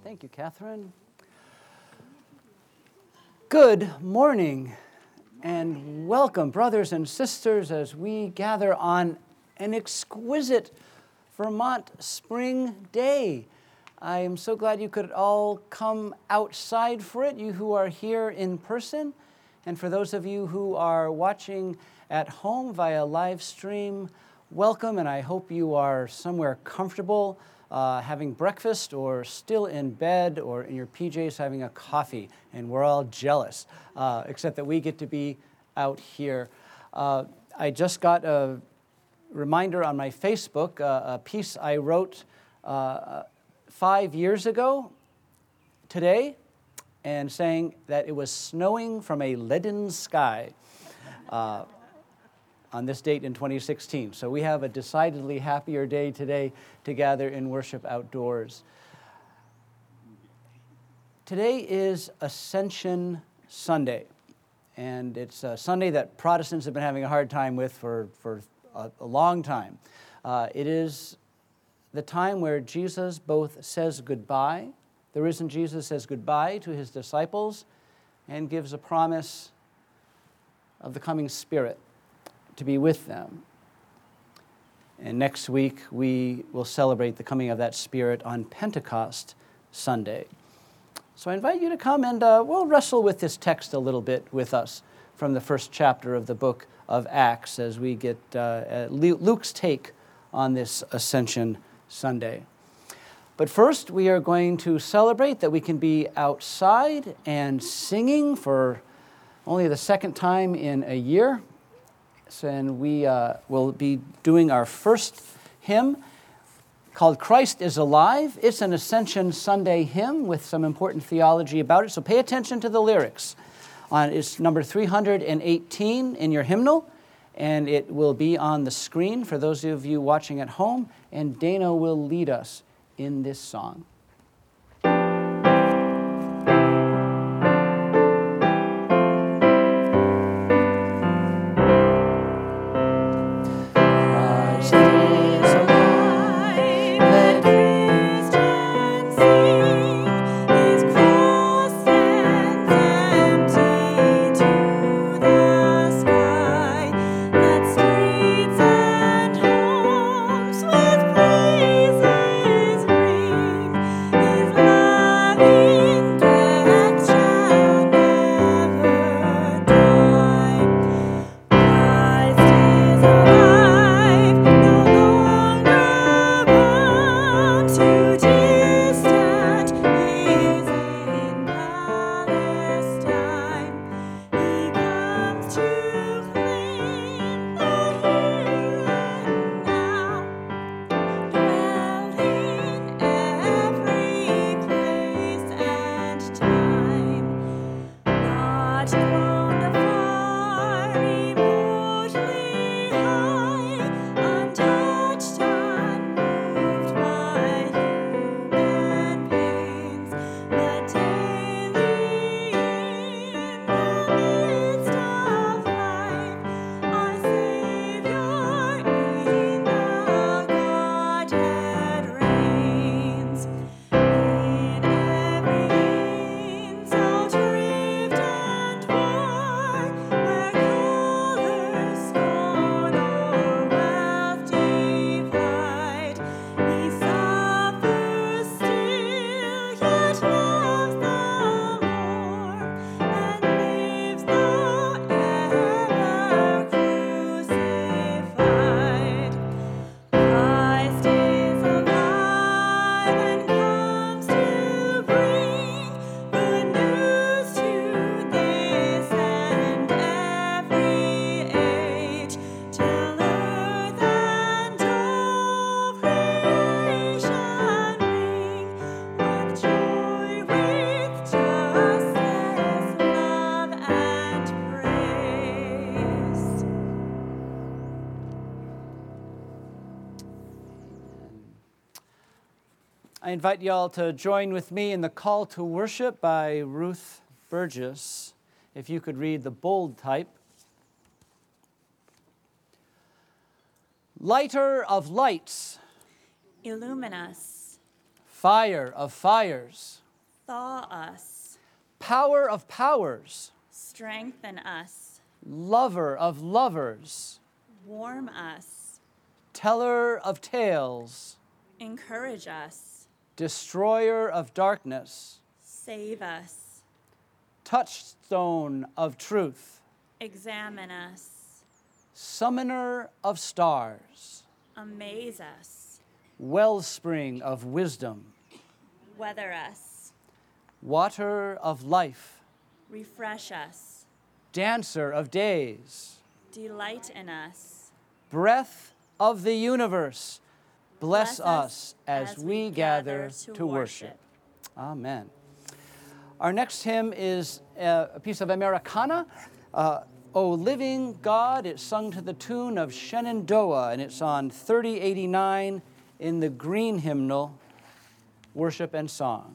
Thank you, Catherine. Good morning and welcome, brothers and sisters, as we gather on an exquisite Vermont spring day. I am so glad you could all come outside for it, you who are here in person, and for those of you who are watching at home via live stream, welcome, and I hope you are somewhere comfortable, having breakfast or still in bed or in your PJs having a coffee, and we're all jealous, except that we get to be out here. I just got a reminder on my Facebook, a piece I wrote 5 years ago today, and saying that it was snowing from a leaden sky on this date in 2016. So we have a decidedly happier day today to gather in worship outdoors. Today is Ascension Sunday, and it's a Sunday that Protestants have been having a hard time with for a long time. It is the time where Jesus both says goodbye, the risen Jesus says goodbye to his disciples, and gives a promise of the coming Spirit to be with them. And next week, we will celebrate the coming of that Spirit on Pentecost Sunday. So I invite you to come and we'll wrestle with this text a little bit with us from the first chapter of the book of Acts as we get Luke's take on this Ascension Sunday. But first, we are going to celebrate that we can be outside and singing for only the second time in a year. And we will be doing our first hymn called Christ is Alive. It's an Ascension Sunday hymn with some important theology about it, so pay attention to the lyrics. It's number 318 in your hymnal, and it will be on the screen for those of you watching at home, and Dana will lead us in this song. I invite y'all to join with me in the call to worship by Ruth Burgess. If you could read the bold type. Lighter of lights, illumine us. Fire of fires. Thaw us. Power of powers. Strengthen us. Lover of lovers. Warm us. Teller of tales. Encourage us. Destroyer of darkness. Save us. Touchstone of truth. Examine us. Summoner of stars. Amaze us. Wellspring of wisdom. Weather us. Water of life. Refresh us. Dancer of days. Delight in us. Breath of the universe. Bless Bless us as we gather to worship. Amen. Our next hymn is a piece of Americana, O Living God. It's sung to the tune of Shenandoah, and it's on 3089 in the green hymnal, Worship and Song.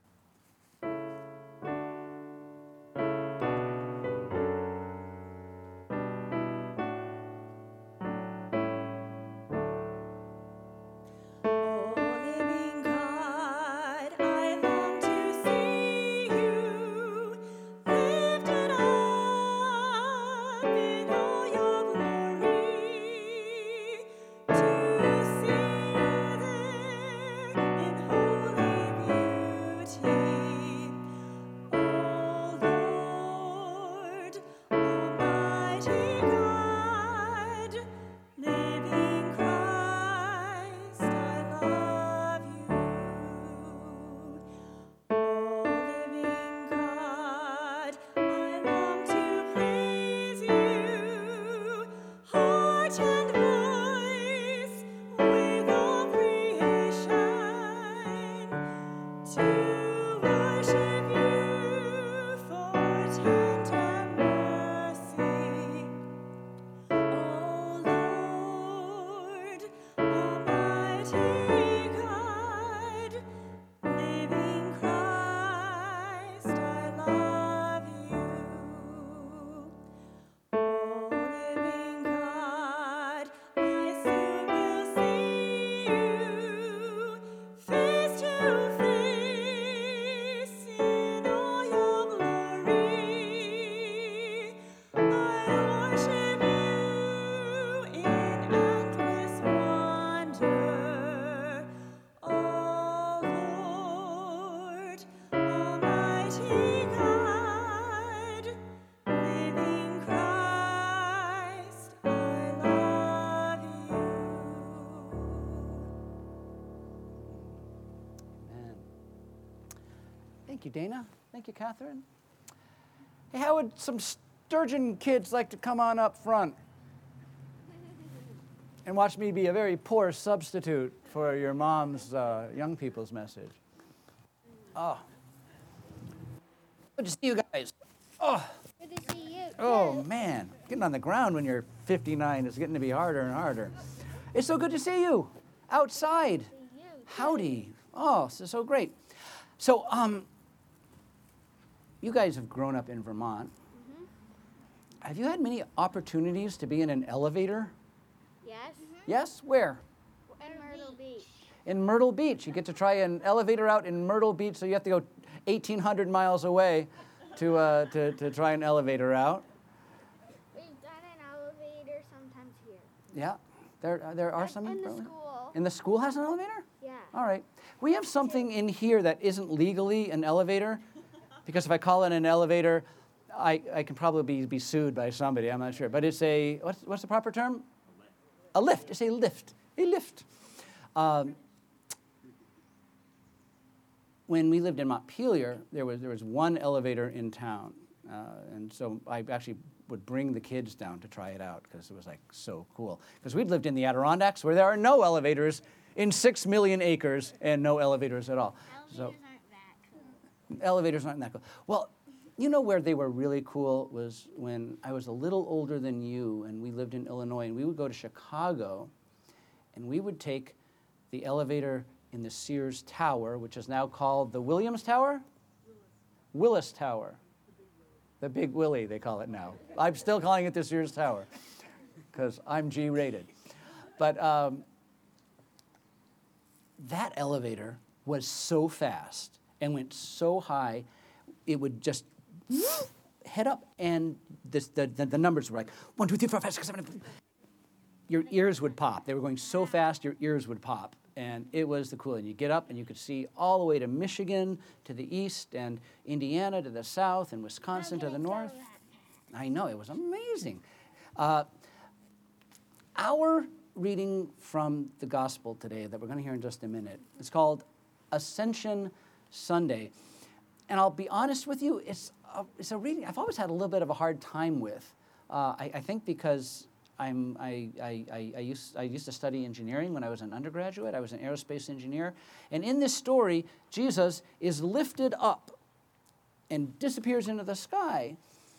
Thank you, Dana. Thank you, Catherine. Hey, how would some Sturgeon kids like to come on up front and watch me be a very poor substitute for your mom's young people's message? Oh. Good to see you guys. Oh. Good to see you. Oh, man. Getting on the ground when you're 59 is getting to be harder and harder. It's so good to see you outside. Howdy. Oh, this is so great. So, you guys have grown up in Vermont. Mm-hmm. Have you had many opportunities to be in an elevator? Yes. Mm-hmm. Yes? Where? In Myrtle Beach. In Myrtle Beach. You get to try an elevator out in Myrtle Beach, so you have to go 1,800 miles away to try an elevator out. We've done an elevator sometimes here. Yeah, there are some. In the school. And the school has an elevator? Yeah. All right. We have something in here that isn't legally an elevator, because if I call it an elevator, I can probably be sued by somebody. I'm not sure. But it's a, what's the proper term? A lift. It's a lift. A lift. When we lived in Montpelier, there was one elevator in town. And so I actually would bring the kids down to try it out because it was like so cool. Because we'd lived in the Adirondacks where there are no elevators in 6 million acres and no elevators at all. Elevators aren't that cool. Elevators aren't that cool. Well, you know where they were really cool was when I was a little older than you and we lived in Illinois, and we would go to Chicago and we would take the elevator in the Sears Tower, which is now called the Williams Tower? Willis Tower. The Big Willie, they call it now. I'm still calling it the Sears Tower because I'm G-rated. But that elevator was so fast and went so high, it would just head up, and the numbers were like 1, 2, 3, 4, 5, 6, 7, 8. Your ears would pop. They were going so fast, your ears would pop. And it was the coolest. You get up and you could see all the way to Michigan to the east, and Indiana to the south, and Wisconsin to the north. I know, it was amazing. Our reading from the gospel today that we're going to hear in just a minute is called Ascension Sunday. And I'll be honest with you, it's a reading I've always had a little bit of a hard time with. I think because I used to study engineering when I was an undergraduate. I was an aerospace engineer. And in this story, Jesus is lifted up and disappears into the sky.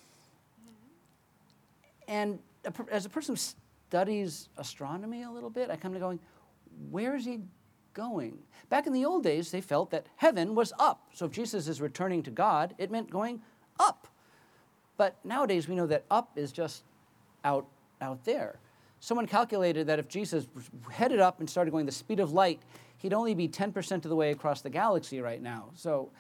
And as a person who studies astronomy a little bit, I come to going, where is he going? Back in the old days, they felt that heaven was up. So if Jesus is returning to God, it meant going up. But nowadays, we know that up is just out there. Someone calculated that if Jesus headed up and started going the speed of light, he'd only be 10% of the way across the galaxy right now. So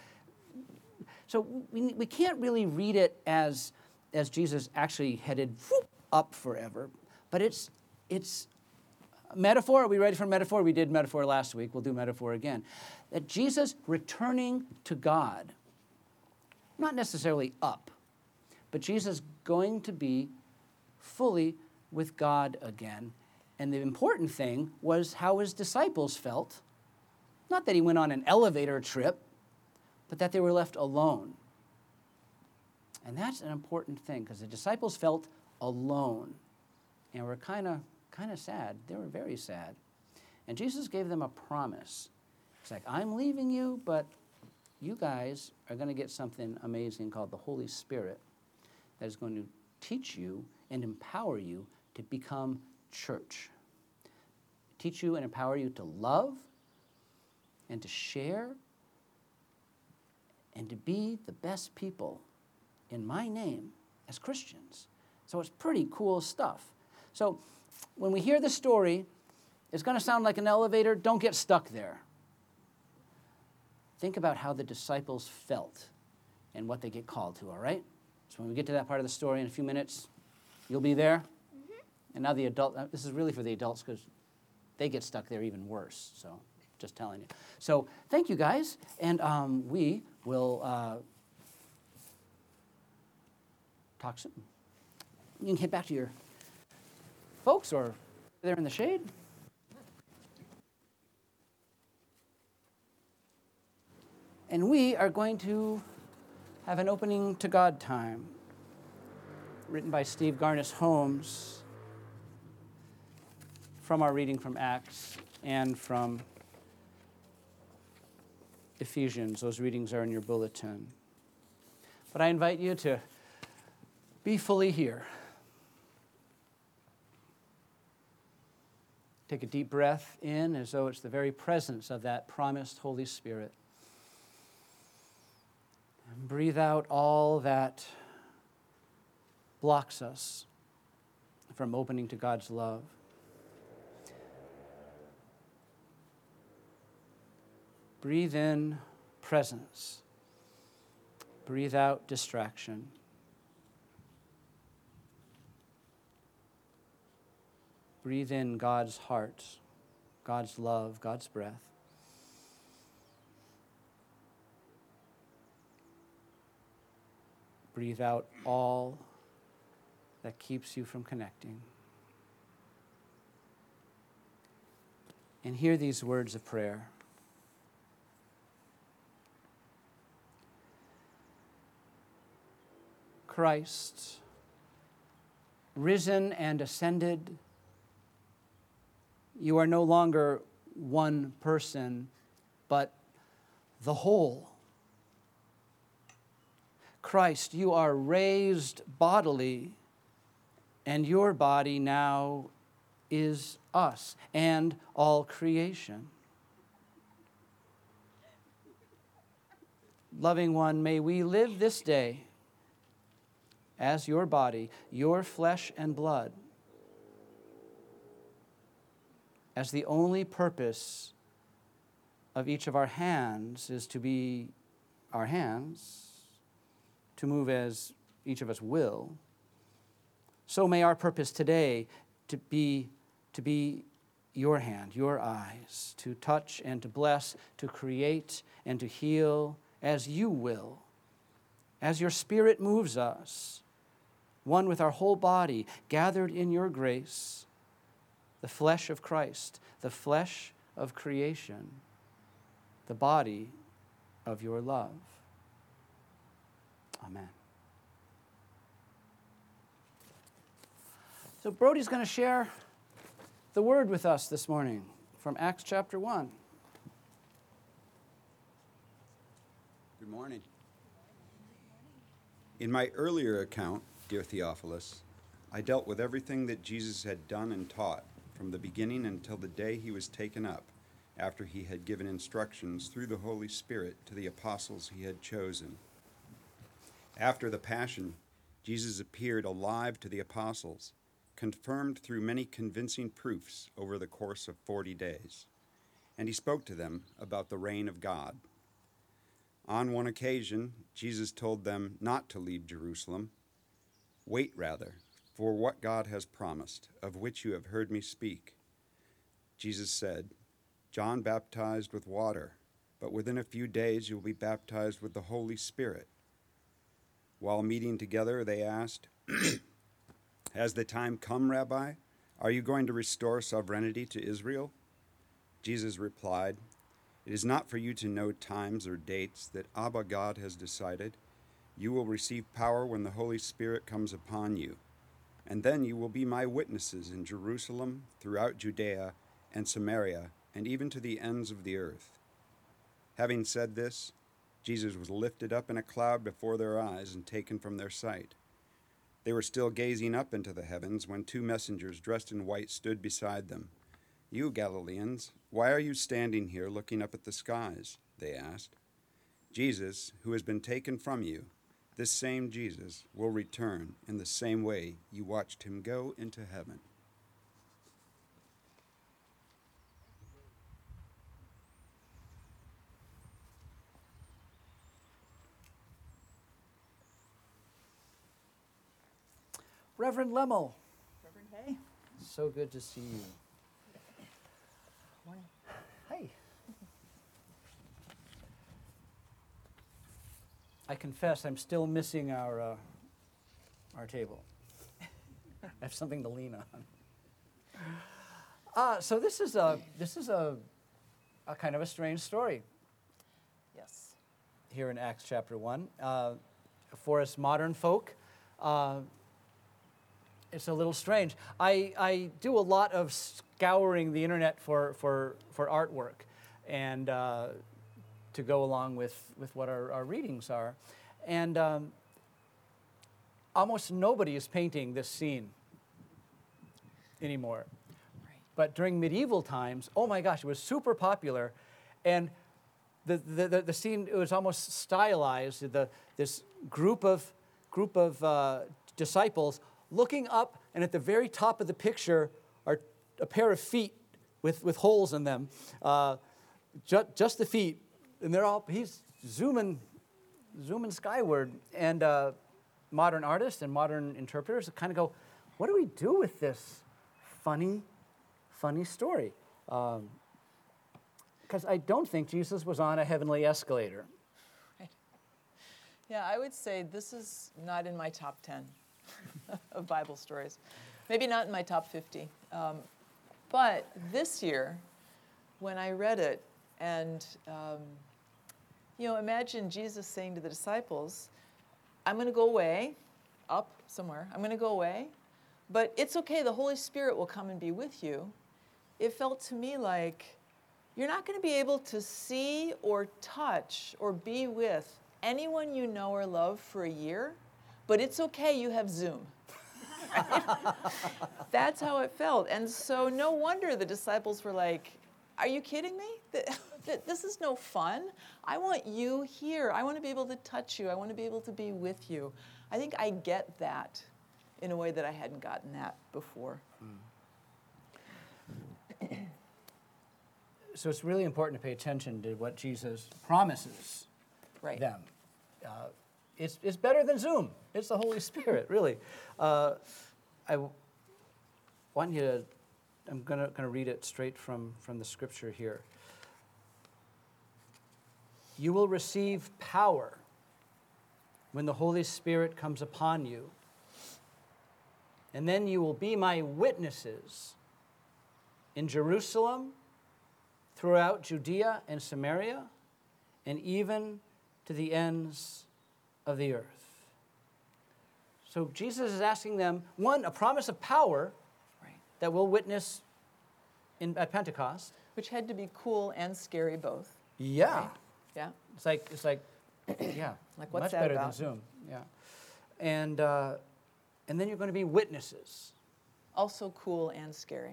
we can't really read it as Jesus actually headed up forever. But it's metaphor. Are we ready for metaphor? We did metaphor last week. We'll do metaphor again. That Jesus returning to God, not necessarily up, but Jesus going to be fully with God again. And the important thing was how his disciples felt. Not that he went on an elevator trip, but that they were left alone. And that's an important thing, because the disciples felt alone and were kind of sad. They were very sad. And Jesus gave them a promise. It's like, I'm leaving you, but you guys are going to get something amazing called the Holy Spirit that is going to teach you and empower you to become church. Teach you and empower you to love and to share and to be the best people in my name as Christians. So it's pretty cool stuff. So when we hear the story, it's going to sound like an elevator. Don't get stuck there. Think about how the disciples felt and what they get called to, all right? So when we get to that part of the story in a few minutes, you'll be there. Mm-hmm. And now the adult, this is really for the adults because they get stuck there even worse. So just telling you. So thank you guys. And we will talk soon. You can get back to your folks or there in the shade. And we are going to have an opening to God time written by Steve Garnis Holmes from our reading from Acts and from Ephesians. Those readings are in your bulletin. But I invite you to be fully here. Take a deep breath in as though it's the very presence of that promised Holy Spirit. And breathe out all that blocks us from opening to God's love. Breathe in presence. Breathe out distraction. Breathe in God's heart, God's love, God's breath. Breathe out all that keeps you from connecting. And hear these words of prayer. Christ, risen and ascended, you are no longer one person, but the whole. Christ, you are raised bodily, and your body now is us and all creation. Loving one, may we live this day as your body, your flesh and blood, as the only purpose of each of our hands is to be our hands, to move as each of us will, so may our purpose today to be your hand, your eyes, to touch and to bless, to create and to heal as you will, as your Spirit moves us, one with our whole body, gathered in your grace, the flesh of Christ, the flesh of creation, the body of your love. Amen. So Brody's going to share the word with us this morning from Acts chapter 1. Good morning. In my earlier account, dear Theophilus, I dealt with everything that Jesus had done and taught from the beginning until the day he was taken up, after he had given instructions through the Holy Spirit to the apostles he had chosen. After the Passion, Jesus appeared alive to the apostles, confirmed through many convincing proofs over the course of 40 days, and he spoke to them about the reign of God. On one occasion, Jesus told them not to leave Jerusalem. Wait, rather, for what God has promised, of which you have heard me speak. Jesus said, John baptized with water, but within a few days you will be baptized with the Holy Spirit. While meeting together, they asked, Has the time come, Rabbi? Are you going to restore sovereignty to Israel? Jesus replied, It is not for you to know times or dates that Abba God has decided. You will receive power when the Holy Spirit comes upon you, and then you will be my witnesses in Jerusalem, throughout Judea and Samaria, and even to the ends of the earth. Having said this, Jesus was lifted up in a cloud before their eyes and taken from their sight. They were still gazing up into the heavens when two messengers dressed in white stood beside them. You Galileans, why are you standing here looking up at the skies? They asked. Jesus, who has been taken from you, this same Jesus, will return in the same way you watched him go into heaven. Reverend Lemmel, Reverend Hay. so good to see you. Morning. Hi. I confess I'm still missing our table. I have something to lean on. So this is a kind of a strange story Yes. here in Acts chapter 1. For us modern folk, it's a little strange. I do a lot of scouring the internet for artwork and to go along with what our readings are. And almost nobody is painting this scene anymore. Right. But during medieval times, oh my gosh, it was super popular. And the scene, it was almost stylized. This group of disciples looking up, and at the very top of the picture are a pair of feet with holes in them, just the feet, and he's zooming skyward. And modern artists and modern interpreters kind of go, what do we do with this funny story? Because I don't think Jesus was on a heavenly escalator. Right. Yeah, I would say this is not in my top 10 of Bible stories. Maybe not in my top 50. But this year, when I read it, and imagine Jesus saying to the disciples, I'm going to go away, up somewhere, I'm going to go away, but it's okay, the Holy Spirit will come and be with you. It felt to me like you're not going to be able to see or touch or be with anyone you know or love for a year, but it's okay, you have Zoom. That's how it felt. And so no wonder the disciples were like, are you kidding me? This is no fun. I want you here. I want to be able to touch you. I want to be able to be with you. I think I get that in a way that I hadn't gotten that before. so it's really important to pay attention to what Jesus promises Right. them. It's better than Zoom. It's the Holy Spirit, really. Want you to, I'm going to read it straight from the scripture here. You will receive power when the Holy Spirit comes upon you, and then you will be my witnesses in Jerusalem, throughout Judea and Samaria, and even to the ends of the earth. So Jesus is asking them, one, a promise of power Right. that we'll witness at Pentecost. Which had to be cool and scary both. Yeah. Right. Yeah. It's like, yeah, Like, what's much that better about? than Zoom. Yeah. And then you're going to be witnesses. Also cool and scary.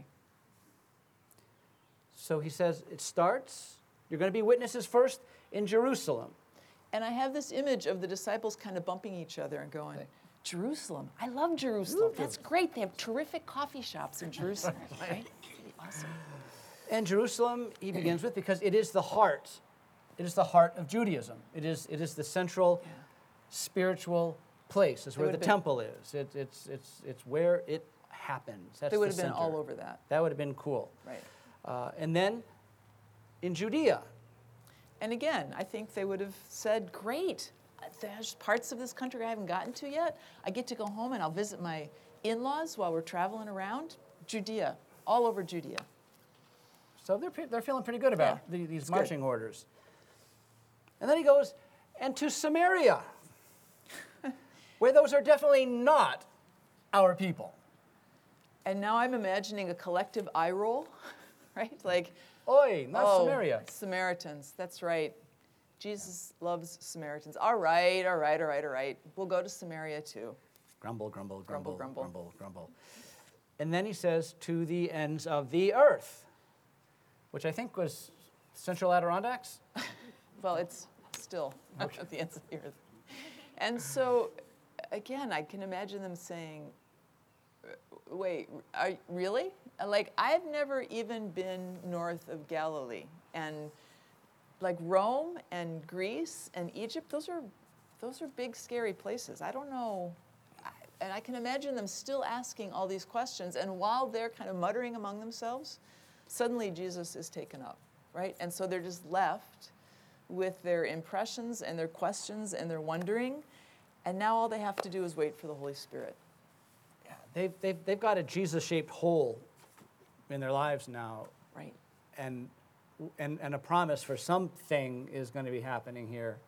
So he says it starts, you're going to be witnesses first in Jerusalem. And I have this image of the disciples kind of bumping each other and going, Jerusalem. I love Jerusalem. That's great. They have terrific coffee shops in Jerusalem. Right? It's really awesome. And Jerusalem, he begins with, because it is the heart. It is the heart of Judaism. It is the central spiritual place. It's where the would have been- temple is. It's where it happens. That's They would the have been all center. over that. That would have been cool. Right. And then in Judea, And again, I think they would have said, great, there's parts of this country I haven't gotten to yet. I get to go home and I'll visit my in-laws while we're traveling around. Judea, all over Judea. so they're feeling pretty good about Yeah, these it's good. marching orders. And then he goes, and to Samaria, where those are definitely not our people. And now I'm imagining a collective eye roll, right? Like, Oi, not oh, Samaria. Samaritans, that's right. Jesus loves Samaritans. All right, all right, all right, all right. We'll go to Samaria too. Grumble, grumble, Grumble, grumble, grumble. grumble, grumble. And then he says, to the ends of the earth, which I think was Central Adirondacks. Well, it's still at the ends of the earth. And so, again, I can imagine them saying, wait, really? Like, I've never even been north of Galilee. And like Rome and Greece and Egypt, those are big, scary places. I don't know. And I can imagine them still asking all these questions. And while they're kind of muttering among themselves, suddenly Jesus is taken up, right? And so they're just left with their impressions and their questions and their wondering. And now all they have to do is wait for the Holy Spirit. Yeah, they've got a Jesus-shaped hole in their lives now, Right. and a promise for something is going to be happening here.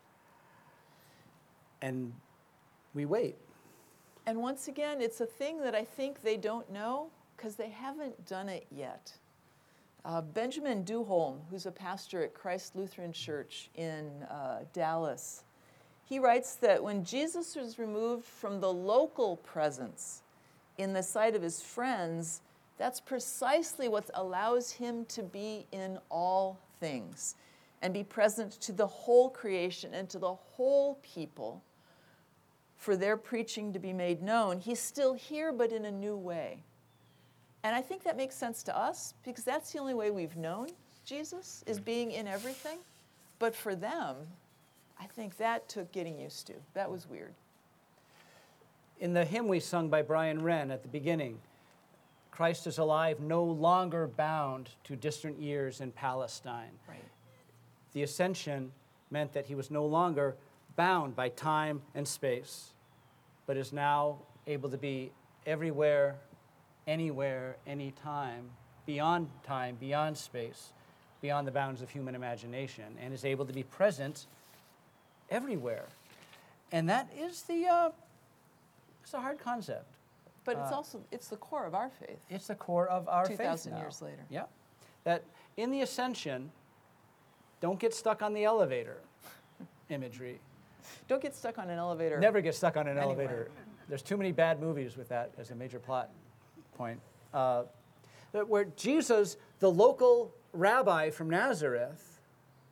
And we wait. And once again, it's a thing that I think they don't know because they haven't done it yet. Benjamin Duholm, who's a pastor at Christ Lutheran Church in Dallas, he writes that when Jesus was removed from the local presence in the sight of his friends, that's precisely what allows him to be in all things and be present to the whole creation and to the whole people for their preaching to be made known. He's still here, but in a new way. And I think that makes sense to us because that's the only way we've known Jesus, is being in everything. But for them, I think that took getting used to. That was weird. In the hymn we sung by Brian Wren at the beginning, Christ is alive, no longer bound to distant years in Palestine. Right. The ascension meant that he was no longer bound by time and space, but is now able to be everywhere, anywhere, anytime, beyond time, beyond space, beyond the bounds of human imagination, and is able to be present everywhere. And that is it's a hard concept. But it's the core of our faith. It's the core of our faith 2,000 now. years later. Yeah. That in the ascension, don't get stuck on the elevator imagery. Don't get stuck on an elevator. Never get stuck on an Anywhere. elevator. There's too many bad movies with that as a major plot point. Where Jesus, the local rabbi from Nazareth,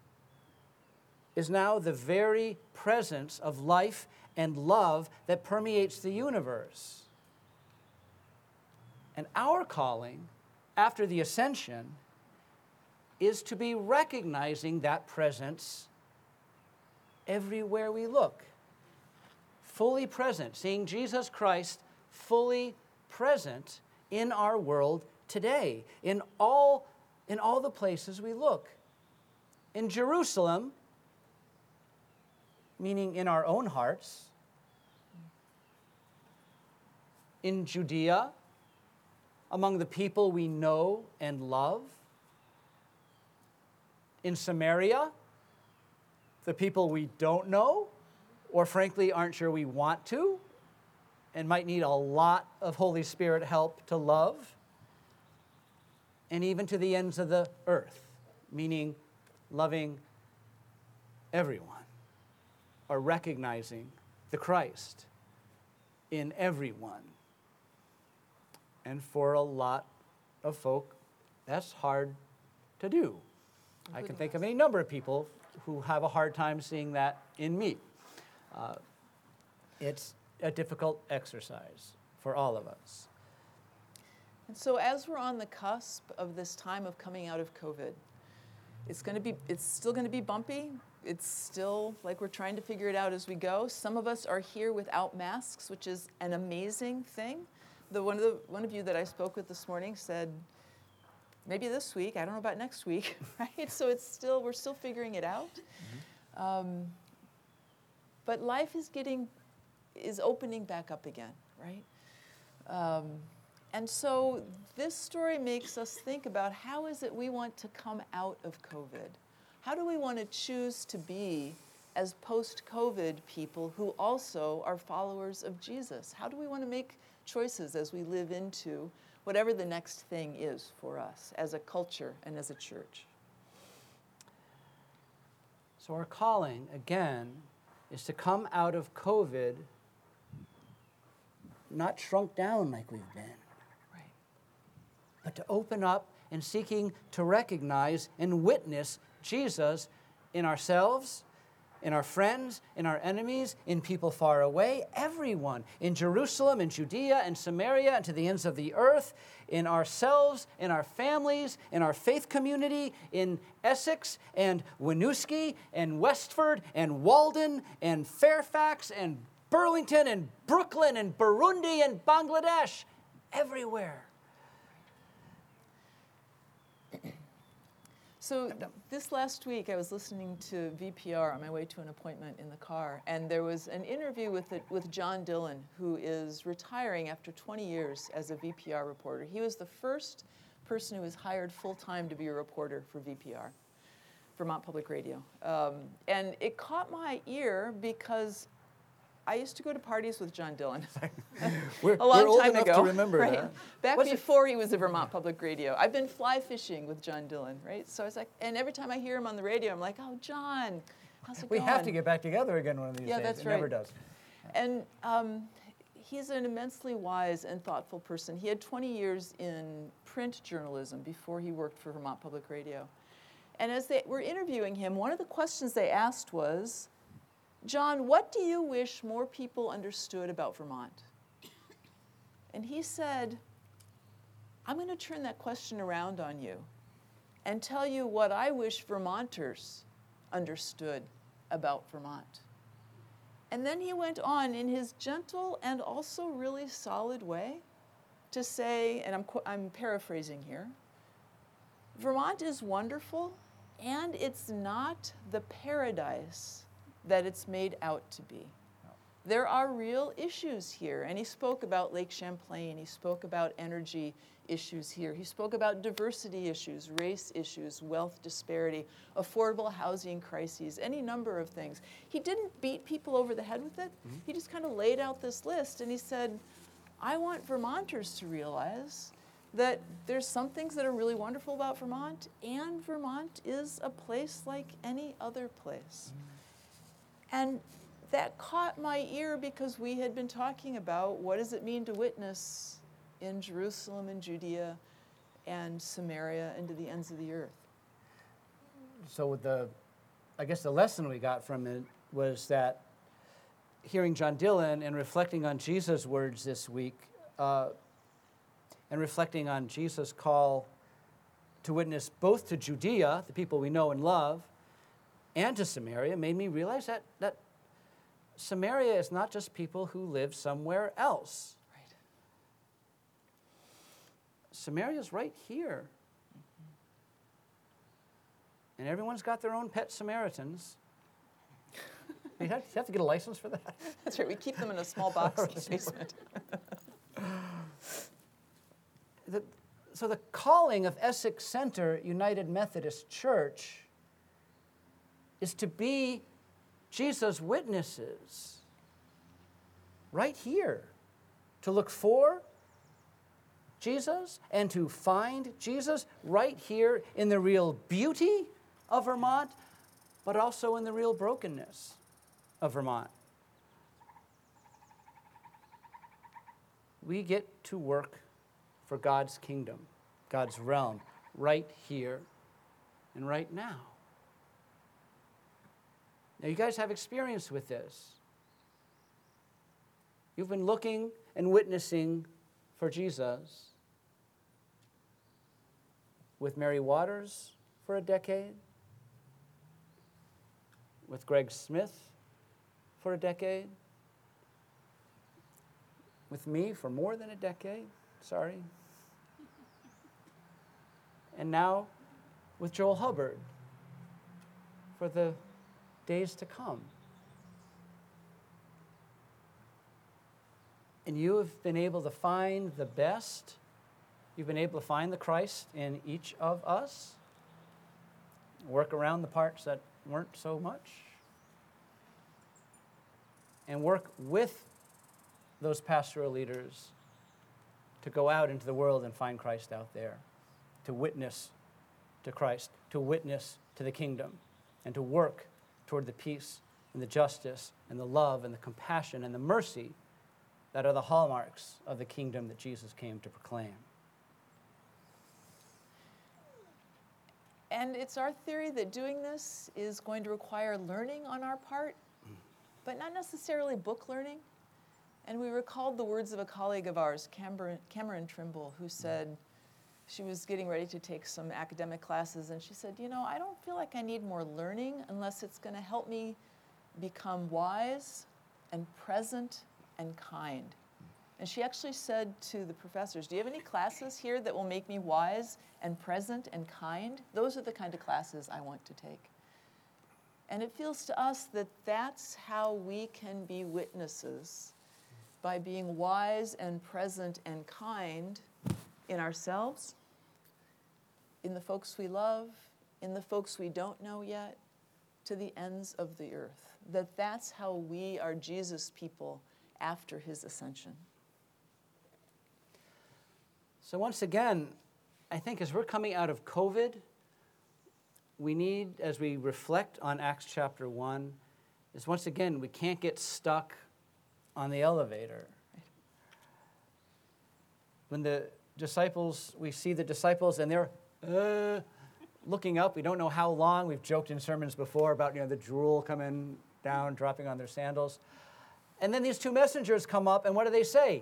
is now the very presence of life and love that permeates the universe. And our calling after the ascension is to be recognizing that presence everywhere we look. Fully present, seeing Jesus Christ fully present in our world today, in all the places we look. In Jerusalem, meaning in our own hearts. In Judea, among the people we know and love. In Samaria, the people we don't know, or frankly aren't sure we want to, and might need a lot of Holy Spirit help to love. And even to the ends of the earth, meaning loving everyone, or recognizing the Christ in everyone. And for a lot of folk, that's hard to do. I can think of any number of people who have a hard time seeing that in me. It's a difficult exercise for all of us. And so as we're on the cusp of this time of coming out of COVID, it's still going to be bumpy. It's still like we're trying to figure it out as we go. Some of us are here without masks, which is an amazing thing. One of you that I spoke with this morning said, maybe this week, I don't know about next week, right? So we're still figuring it out. Mm-hmm. But life is opening back up again, right? And so this story makes us think about how is it we want to come out of COVID? How do we want to choose to be as post-COVID people who also are followers of Jesus? How do we want to make choices as we live into whatever the next thing is for us as a culture and as a church? So our calling, again, is to come out of COVID not shrunk down like we've been, Right. but to open up and seeking to recognize and witness Jesus in ourselves, in our friends, in our enemies, in people far away, everyone, in Jerusalem, in Judea, and Samaria, and to the ends of the earth, in ourselves, in our families, in our faith community, in Essex, and Winooski, and Westford, and Walden, and Fairfax, and Burlington, and Brooklyn, and Burundi, and Bangladesh, everywhere. So this last week, I was listening to VPR on my way to an appointment in the car, and there was an interview with John Dillon, who is retiring after 20 years as a VPR reporter. He was the first person who was hired full-time to be a reporter for VPR, Vermont Public Radio. And it caught my ear because I used to go to parties with John Dillon We're a long old time enough ago. to remember right? that. Back What's it- before he was a Vermont Public Radio. I've been fly fishing with John Dillon, right? So I was like, and every time I hear him on the radio, I'm like, oh, John, how's it We going? have to get back together again one of these Yeah, days. that's It never right. does. And he's an immensely wise and thoughtful person. He had 20 years in print journalism before he worked for Vermont Public Radio. And as they were interviewing him, one of the questions they asked was, John, what do you wish more people understood about Vermont? And he said, I'm going to turn that question around on you and tell you what I wish Vermonters understood about Vermont. And then he went on in his gentle and also really solid way to say, and I'm paraphrasing here, Vermont is wonderful, and it's not the paradise that it's made out to be. There are real issues here. And he spoke about Lake Champlain. He spoke about energy issues here. He spoke about diversity issues, race issues, wealth disparity, affordable housing crises, any number of things. He didn't beat people over the head with it. Mm-hmm. He just kind of laid out this list and he said, I want Vermonters to realize that there's some things that are really wonderful about Vermont, and Vermont is a place like any other place. Mm-hmm. And that caught my ear because we had been talking about what does it mean to witness in Jerusalem and Judea and Samaria and to the ends of the earth. So I guess the lesson we got from it was that hearing John Dillon and reflecting on Jesus' words this week, and reflecting on Jesus' call to witness both to Judea, the people we know and love, and to Samaria made me realize that Samaria is not just people who live somewhere else. Right. Samaria is right here. And everyone's got their own pet Samaritans. You have to get a license for that. That's right. We keep them in a small box in the basement. So the calling of Essex Center United Methodist Church is to be Jesus' witnesses right here, to look for Jesus and to find Jesus right here in the real beauty of Vermont, but also in the real brokenness of Vermont. We get to work for God's kingdom, God's realm, right here and right now. Now, you guys have experience with this. You've been looking and witnessing for Jesus with Mary Waters for a decade, with Greg Smith for a decade, with me for more than a decade, sorry, and now with Joel Hubbard for the days to come. And you have been able to find the best. You've been able to find the Christ in each of us, work around the parts that weren't so much, and work with those pastoral leaders to go out into the world and find Christ out there, to witness to Christ, to witness to the kingdom, and to work toward the peace and the justice and the love and the compassion and the mercy that are the hallmarks of the kingdom that Jesus came to proclaim. And it's our theory that doing this is going to require learning on our part, but not necessarily book learning. And we recalled the words of a colleague of ours, Cameron Trimble, who said she was getting ready to take some academic classes, and she said, you know, I don't feel like I need more learning unless it's going to help me become wise and present and kind. And she actually said to the professors, do you have any classes here that will make me wise and present and kind? Those are the kind of classes I want to take. And it feels to us that that's how we can be witnesses, by being wise and present and kind in ourselves, in the folks we love, in the folks we don't know yet, to the ends of the earth. That's how we are Jesus people after his ascension. So once again, I think as we're coming out of COVID, we need, as we reflect on Acts chapter 1, is once again, we can't get stuck on the elevator. When the disciples, we see the disciples and they're looking up. We don't know how long. We've joked in sermons before about, the drool coming down, dropping on their sandals. And then these two messengers come up, and what do they say?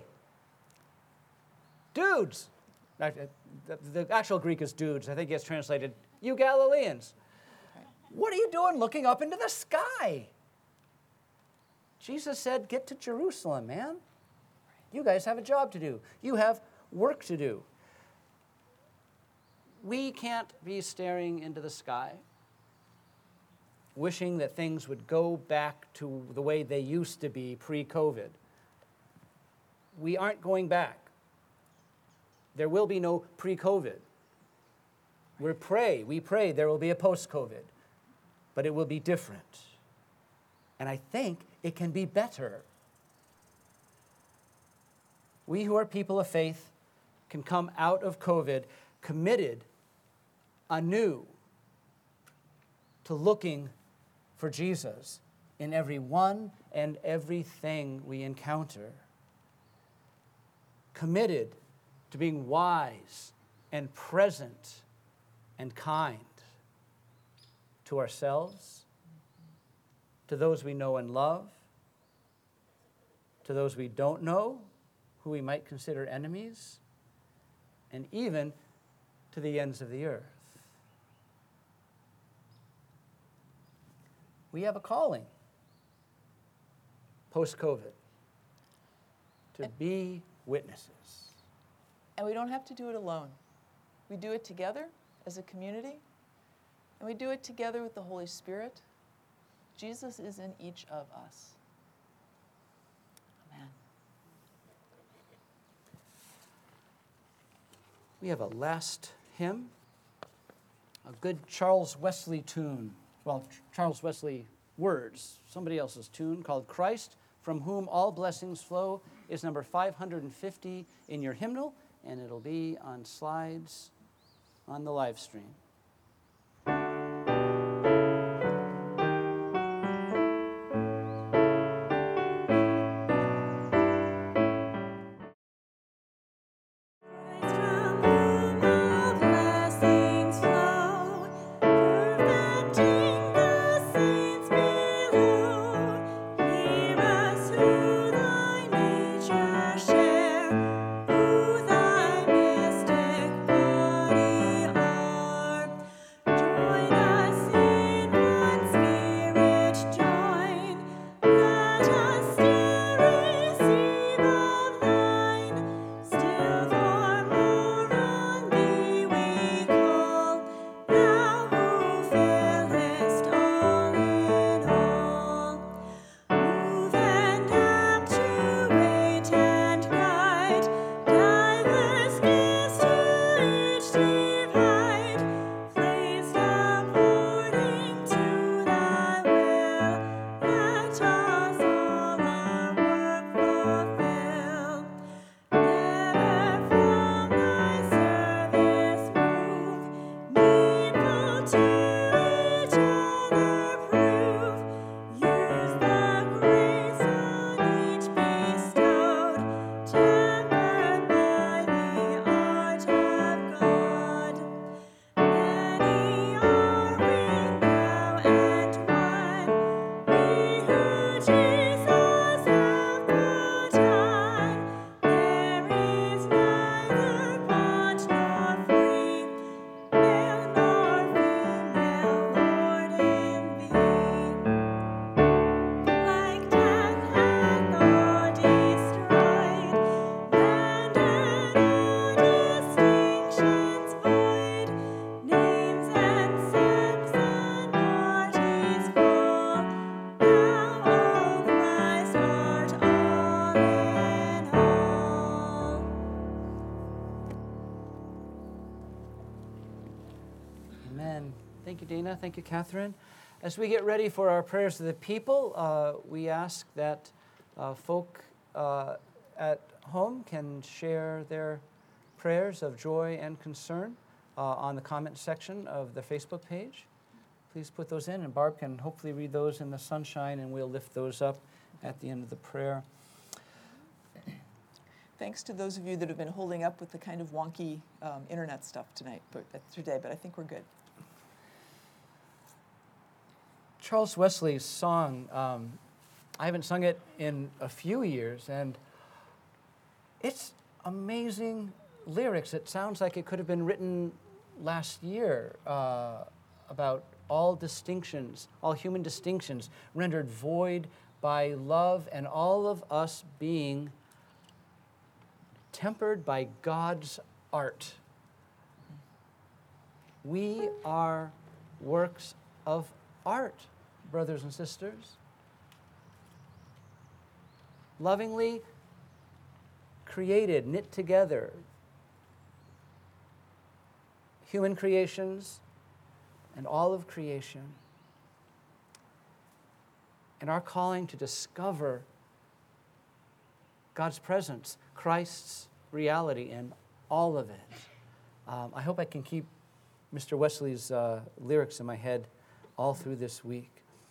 Dudes. The actual Greek is dudes. I think it's translated, you Galileans. What are you doing looking up into the sky? Jesus said, get to Jerusalem, man. You guys have a job to do. You have work to do. We can't be staring into the sky, wishing that things would go back to the way they used to be pre-COVID. We aren't going back. There will be no pre-COVID. We pray there will be a post-COVID, but it will be different. And I think it can be better. We who are people of faith can come out of COVID committed anew to looking for Jesus in every one and everything we encounter. Committed to being wise and present and kind to ourselves, to those we know and love, to those we don't know, who we might consider enemies, and even to the ends of the earth. We have a calling post-COVID to be witnesses. And we don't have to do it alone. We do it together as a community, and we do it together with the Holy Spirit. Jesus is in each of us. Amen. We have a last hymn, a good Charles Wesley tune. Well, Charles Wesley words, somebody else's tune called Christ, from whom all blessings flow, is number 550 in your hymnal, and it'll be on slides on the live stream. From whom all blessings flow, perfecting the saints below. Hear us who thy nature share, who thy mystic body are. Join us in one spirit, join. Let us still receive of thine. Still for more on thee we call, thou who fillest all in all. Move and actuate and guide, diverse gifts to each divide, placed according to thy will. Let us all our work fulfill. Never from thy service move, needful to each other prove. Use the grace on each bestowed, tempered by the art of God. Many are we now and one, we who Jesus have put on. There is neither bond nor free, male nor female, Lord, in thee. Like death hath all destroyed, rendered all distinctions void. Names and sex and parties fall, thou, O Christ, art all in all. Amen. Thank you, Dana. Thank you, Catherine. As we get ready for our prayers of the people, we ask that folk at home can share their prayers of joy and concern on the comment section of the Facebook page. Please put those in, and Barb can hopefully read those in the sunshine, and we'll lift those up at the end of the prayer. Thanks to those of you that have been holding up with the kind of wonky internet stuff today, but I think we're good. Charles Wesley's song, I haven't sung it in a few years, and it's amazing lyrics. It sounds like it could have been written last year about all distinctions, all human distinctions, rendered void by love, and all of us being tempered by God's art. We are works of art, brothers and sisters. Lovingly created, knit together. Human creations and all of creation. And our calling to discover God's presence, Christ's reality in all of it. I hope I can keep Mr. Wesley's lyrics in my head all through this week.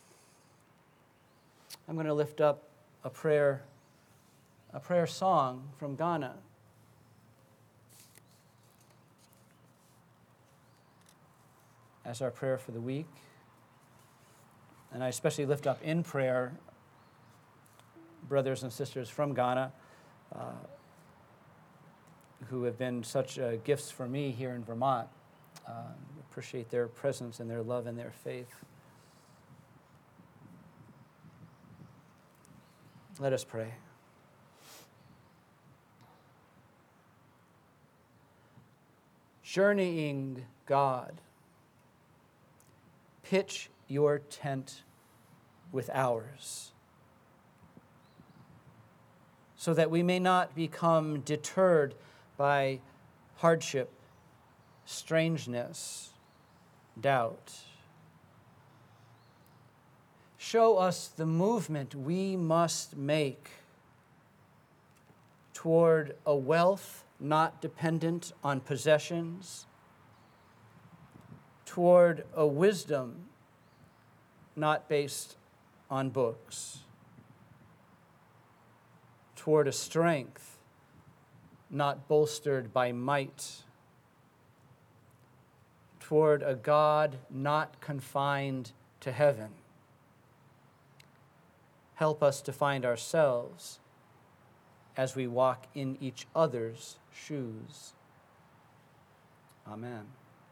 I'm going to lift up a prayer song from Ghana. As our prayer for the week. And I especially lift up in prayer brothers and sisters from Ghana. who have been such gifts for me here in Vermont. Appreciate their presence and their love and their faith. Let us pray. Journeying God, pitch your tent with ours, so that we may not become deterred by hardship, strangeness, doubt. Show us the movement we must make toward a wealth not dependent on possessions, toward a wisdom not based on books, toward a strength not bolstered by might, toward a God not confined to heaven. Help us to find ourselves as we walk in each other's shoes. Amen.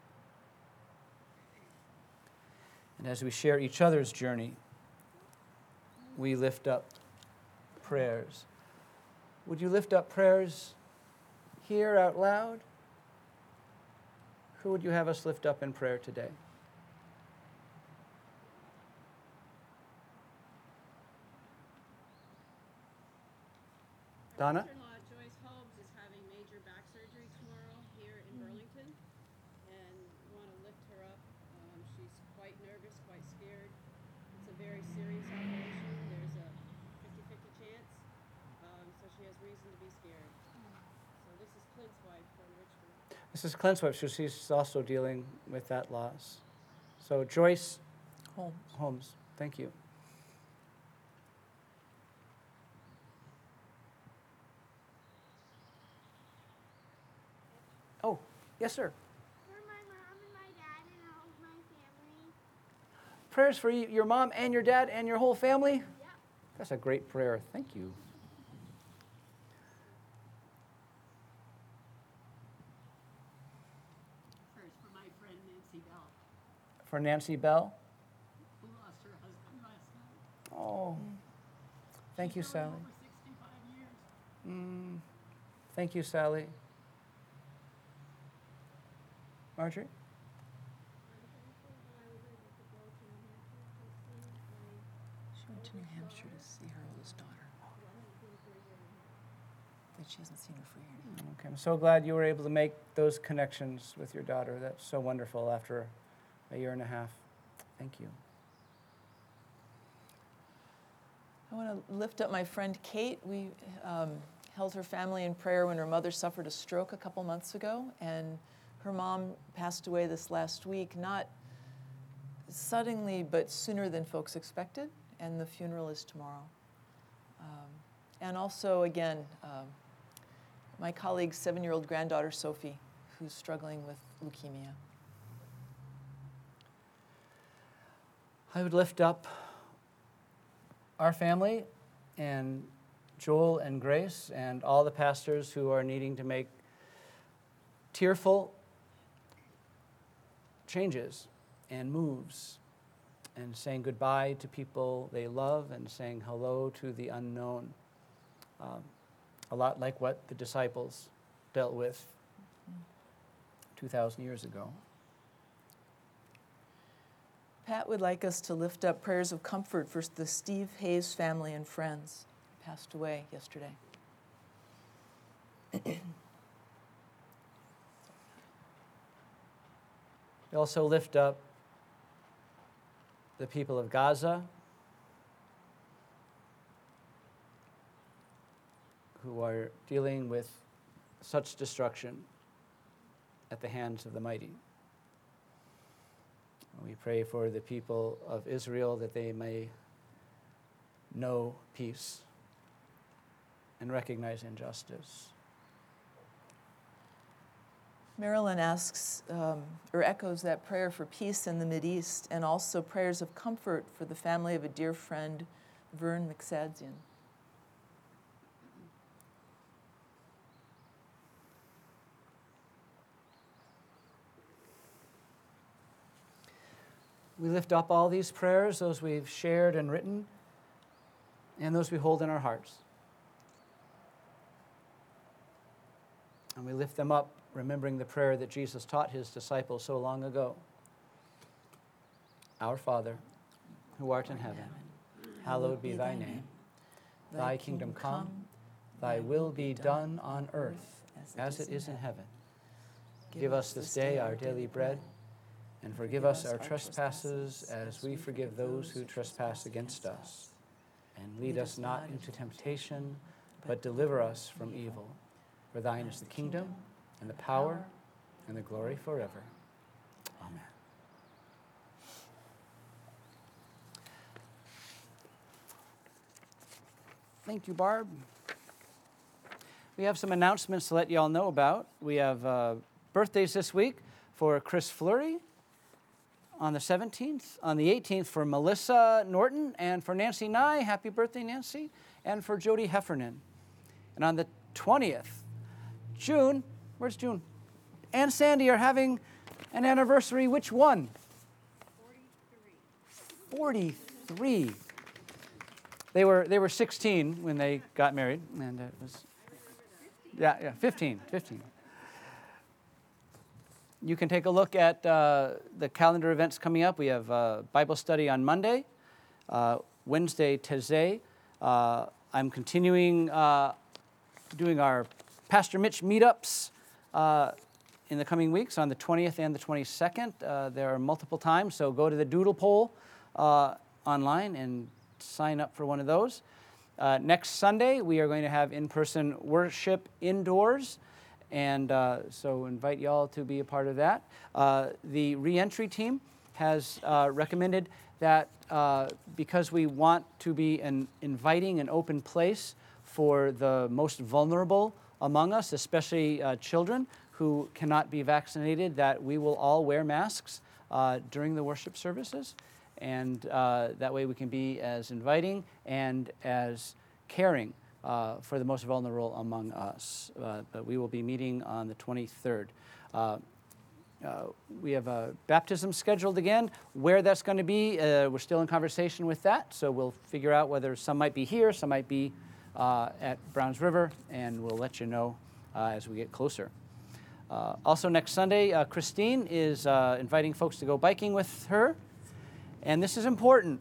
And as we share each other's journey, we lift up prayers. Would you lift up prayers here out loud? Who would you have us lift up in prayer today? Donna? Sister-in-law Joyce Hobbs is having major back surgery tomorrow here in Burlington, and want to lift her up. She's quite nervous, quite scared. It's a very serious operation. There's a 50-50 chance, so she has reason to be scared. So this is Clint's wife from Richmond. This is Clint's wife, so she's also dealing with that loss. So Joyce Holmes, thank you. Oh, yes, sir. For my mom and my dad and all of my family. Prayers for your mom and your dad and your whole family? Yep. That's a great prayer. Thank you. First, for my friend Nancy Bell, For Nancy Bell? who lost her husband last night. Oh, thank you, She's Sally. known him over 65 years. Thank you, Sally. Marjorie? She went to New Hampshire to see her oldest daughter. But she hasn't seen her for a year now. Okay, I'm so glad you were able to make those connections with your daughter. That's so wonderful after a year and a half. Thank you. I want to lift up my friend Kate. We held her family in prayer when her mother suffered a stroke a couple months ago, and her mom passed away this last week, not suddenly, but sooner than folks expected, and the funeral is tomorrow. And also, again, my colleague's 7-year-old granddaughter, Sophie, who's struggling with leukemia. I would lift up our family and Joel and Grace and all the pastors who are needing to make tearful changes and moves and saying goodbye to people they love and saying hello to the unknown. A lot like what the disciples dealt with 2,000 years ago. Pat would like us to lift up prayers of comfort for the Steve Hayes family and friends who passed away yesterday. We also lift up the people of Gaza who are dealing with such destruction at the hands of the mighty. We pray for the people of Israel that they may know peace and recognize injustice. Marilyn asks, or echoes that prayer for peace in the Mideast, and also prayers of comfort for the family of a dear friend, Vern McSadzian. We lift up all these prayers, those we've shared and written, and those we hold in our hearts. And we lift them up, remembering the prayer that Jesus taught his disciples so long ago. Our Father, who art in heaven, hallowed be thy name. Thy kingdom come, thy will be done on earth as it is in heaven. Give us this day our daily bread, and forgive us our trespasses as we forgive those who trespass against us. And lead us not into temptation, but deliver us from evil. For thine is the kingdom, and the power, and the glory forever. Amen. Thank you, Barb. We have some announcements to let you all know about. We have birthdays this week for Chris Fleury on the 17th, on the 18th for Melissa Norton, and for Nancy Nye, happy birthday, Nancy, and for Jody Heffernan. And on the 20th, June, where's June? And Sandy are having an anniversary. Which one? 43. They were 16 when they got married, and it was 15. You can take a look at the calendar events coming up. We have Bible study on Monday, Wednesday, Tezay. I'm continuing doing our Pastor Mitch meetups in the coming weeks on the 20th and the 22nd. There are multiple times, so go to the Doodle poll online and sign up for one of those. Next Sunday, we are going to have in-person worship indoors, and so invite y'all to be a part of that. The reentry team has recommended that because we want to be an inviting and open place for the most vulnerable among us, especially children who cannot be vaccinated, that we will all wear masks during the worship services. And that way we can be as inviting and as caring for the most vulnerable among us. But we will be meeting on the 23rd. We have a baptism scheduled again. Where that's going to be, we're still in conversation with that. So we'll figure out whether some might be here, some might be at Browns River, and we'll let you know as we get closer. Also next Sunday, Christine is inviting folks to go biking with her. And this is important.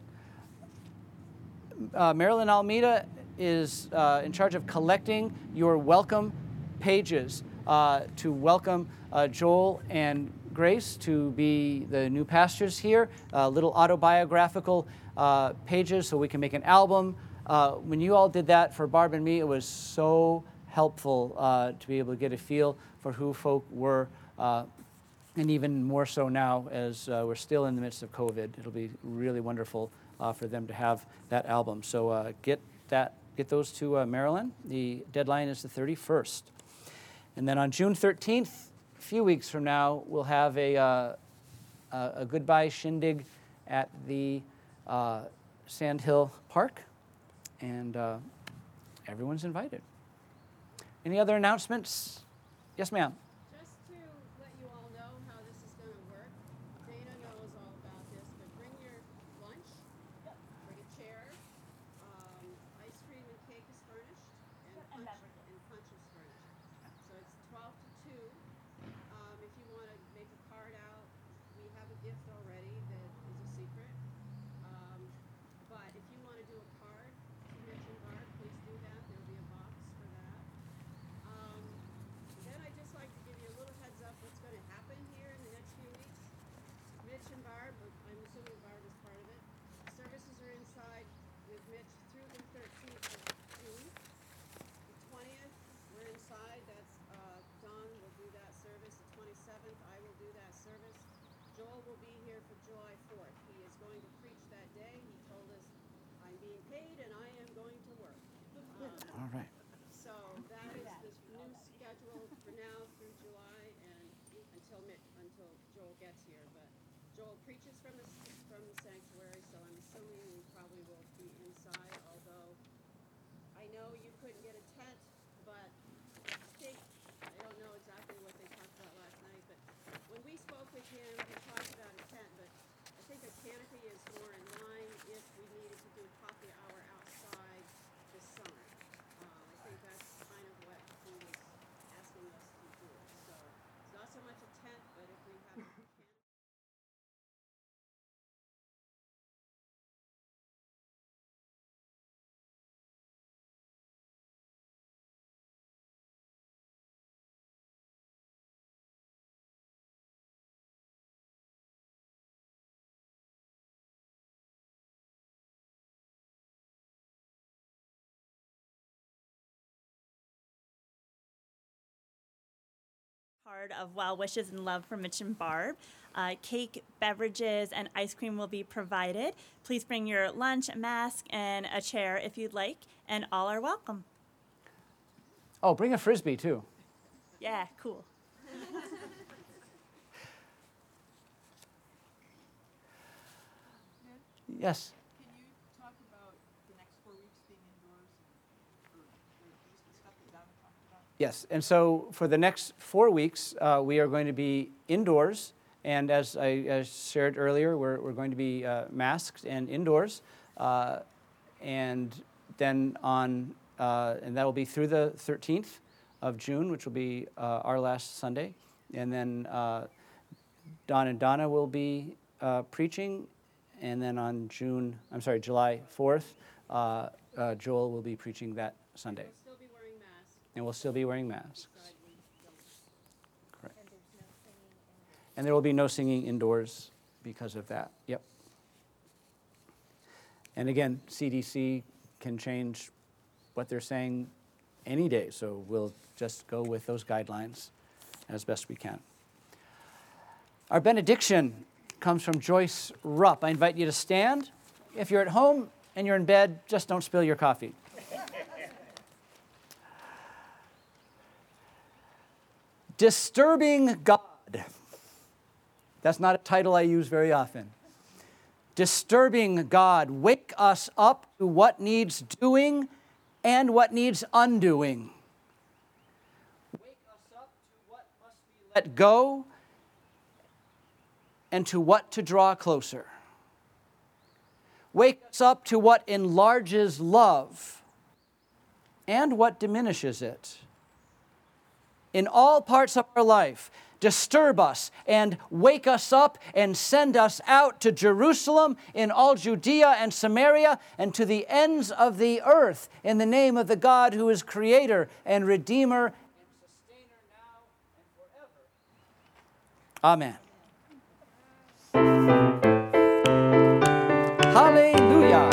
Marilyn Almeida is in charge of collecting your welcome pages to welcome Joel and Grace to be the new pastors here. Little autobiographical pages so we can make an album. When you all did that for Barb and me, it was so helpful to be able to get a feel for who folk were. And even more so now as we're still in the midst of COVID. It'll be really wonderful for them to have that album. So get those to Marilyn. The deadline is the 31st. And then on June 13th, a few weeks from now, we'll have a goodbye shindig at the Sandhill Park. And everyone's invited. Any other announcements? Yes, ma'am. Just to let you all know how this is going to work, Dana knows all about this, but bring your lunch, bring a chair, ice cream and cake is furnished, and punch is furnished. So it's 12 to 2. If you want to make a card out, we have a gift already that is a secret. But if you want to do a card to Mitch and Barb, please do that. There'll be a box for that. Then I'd just like to give you a little heads up what's going to happen here in the next few weeks. Mitch and Barb, I'm assuming Barb is part of it. Services are inside with Mitch through the 13th of June. The 20th, we're inside. That's Don will do that service. The 27th, I will do that service. Joel will be here for July 4th. He is going to preach that day. He told us, I'm being paid and I am going to work. All right. So that is the new schedule for now through July and until Joel gets here. But Joel preaches from the sanctuary, so I'm assuming we probably will be inside. Although I know you couldn't get a tent, but I don't know exactly what they talked about last night. But when we spoke with him, he talked about a tent. But I think a canopy is more in line if we needed to do a coffee hour outside this summer. I think that's kind of what he was asking us to do. So it's not so much a tent, but if we have a canopy. Part of Well Wishes and Love from Mitch and Barb. Cake, beverages, and ice cream will be provided. Please bring your lunch, a mask, and a chair if you'd like, and all are welcome. Oh, bring a Frisbee, too. Yeah, cool. Yes. Can you talk about the next 4 weeks being indoors or the stuff that Donna talked about? Yes, and so for the next 4 weeks, we are going to be indoors, and as I shared earlier, we're going to be masked and indoors, and then and that will be through the 13th of June, which will be our last Sunday, and then Don and Donna will be preaching, and then on July 4th, Joel will be preaching that Sunday. We'll still be wearing masks. And we'll still be wearing masks. Outside we don't. Correct. And there will be no singing indoors because of that. Yep. And again, CDC can change what they're saying any day, so we'll just go with those guidelines as best we can. Our benediction comes from Joyce Rupp. I invite you to stand. If you're at home and you're in bed, just don't spill your coffee. Disturbing God. That's not a title I use very often. Disturbing God. Wake us up to what needs doing and what needs undoing. Wake us up to what must be let go and to what to draw closer. Wake us up to what enlarges love and what diminishes it. In all parts of our life, disturb us and wake us up and send us out to Jerusalem, in all Judea and Samaria, and to the ends of the earth, in the name of the God who is Creator and Redeemer and Sustainer now and forever. Amen. Hallelujah.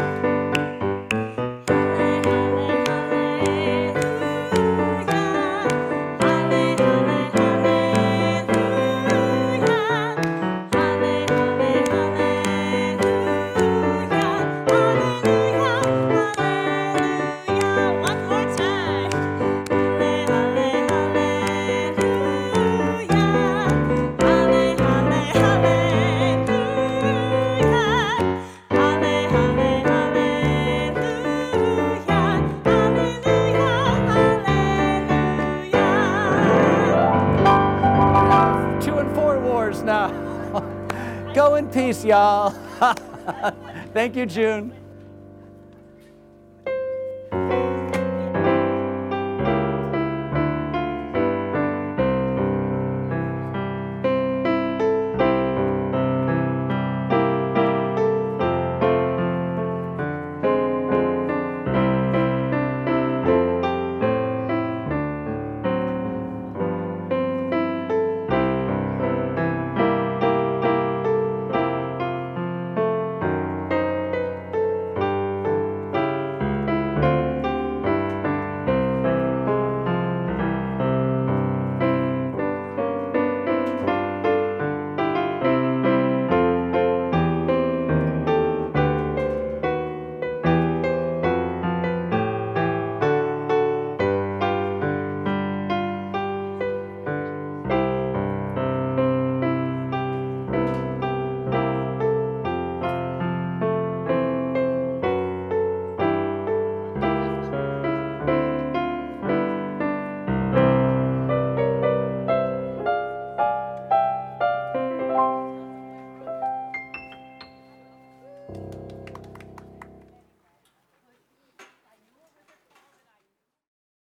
Now. Go in peace, y'all. Thank you, June.